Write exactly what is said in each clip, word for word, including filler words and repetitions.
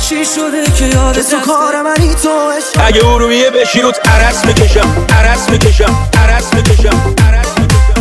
چی شده که یادت تو کار منی تو عشق. اگه ارومیه بشی روت عرس میکشم عرس میکشم عرس میکشم عرس میکشم.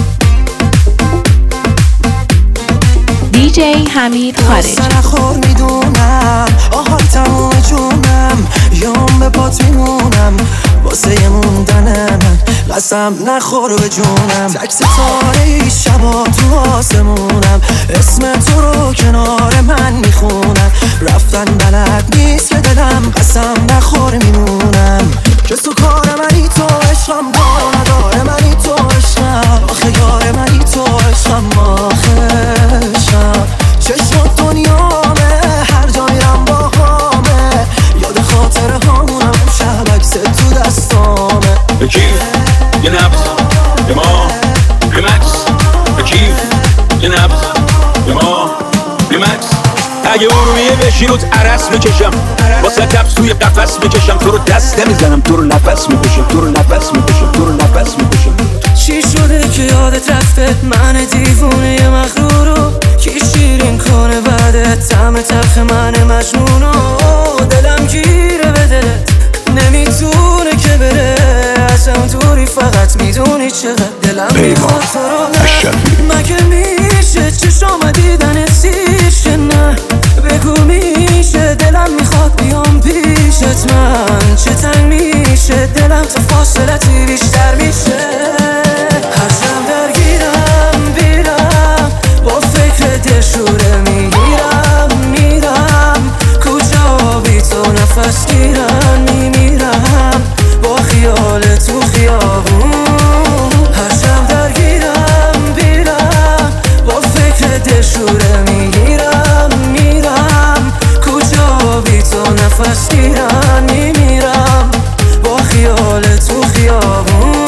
دی جی حمید خارجی. نخور میدونم آهای تموم جونم یام به پات میمونم واسه یه موندن من قسم نخور به جونم. تک ستاره ای شبا تو آسمونم اسم تو رو کنار من میخونم رفتن بلد نیست که دلم قسم نخور میمونم که تو کار منی تو عشقم کار نداره منی تو عشقم آخه یار منی تو عشقم آخه عشقم چشم دنیامه هر جا میرم با همه یاد خاطر همونم شب عکس تو دستامه. بکیف یه نبض به ما ریمکس بکیف یه نبض به ما ریمکس. اگه ارومیه بشی روت عرس میکشم واسه کبس توی قفس میکشم تو رو دست نمیزنم تو رو نفس میکشم تو رو نفس میکشم تو رو نفس میکشم. چی شده که یادت رفته من دیوونه مغرورو کی شیرین کنه بعدت طعم تلخ من مجنونو دلم گیره به دلت نمیتونه که بره ازم دوری فقط میدونی چقدر دلم میخواد تو رو مگه میشه چشام دیدن سیشه نه بگو میشه دلم میخواد بیام پیشت من چه تنگ میشه دلم تا فاصلتی بیشتر میشه هر شب درگیرم بیرم با فکر دلشوره میگیرم میرم کجا بی تو نفس گیرم میمیرم با خیال تو خیابون هر شب درگیرم بیرم با فکر دلشوره میگیرم میرم کجا بی تو نفس گیرم میمیرم با خیال تو خیابون.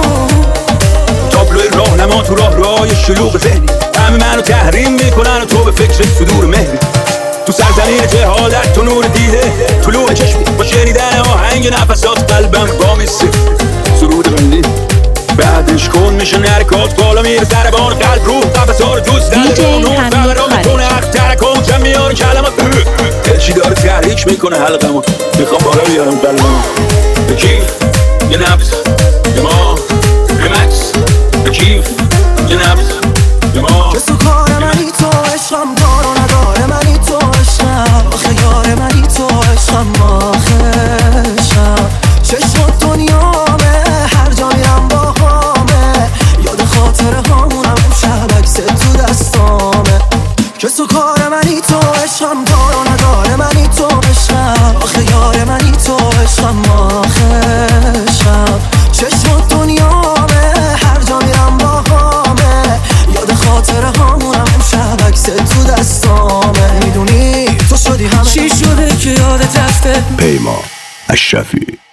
تابلوی راهنما تو راه راه شلوغ ذهنی همه منو تحریم میکنن و تو به فکر صدور مهری تو سرزمین جهالت تو نور دیده طلوع چشمی با شنیدن آهنگ نفسات قلبم با میسه سرود غنی بعدش کن میشه نرکات بالا میره سربان قلب رو قفصار جز در قانون فقرا میکنه حق ترکم کم میان کلمات چی داره تحریک میکنه حلقمو میخوام بالا بیارم قلبمو. بکیف یه نبض به ما ریمکس بکیف یه نبض به ما که تو کار منی تو عشقم کارو نداره منی تو عشقم آخه یار منی تو عشقم آخه عشقم چشم دنیامه هر جا میرم با همه یاد خاطر همونم شب عکس تو دستامه که تو کار منی تو عشقم کارو نداره منی تو عشقم آخه یار منی تو عشقم آخه عشقم چشم دنیامه هر جا میرم با همه یاد خاطر همونم شب عکس تو دستامه میدونی تو شدی همه. چی شده که یادت رفته پیمان اشرفی.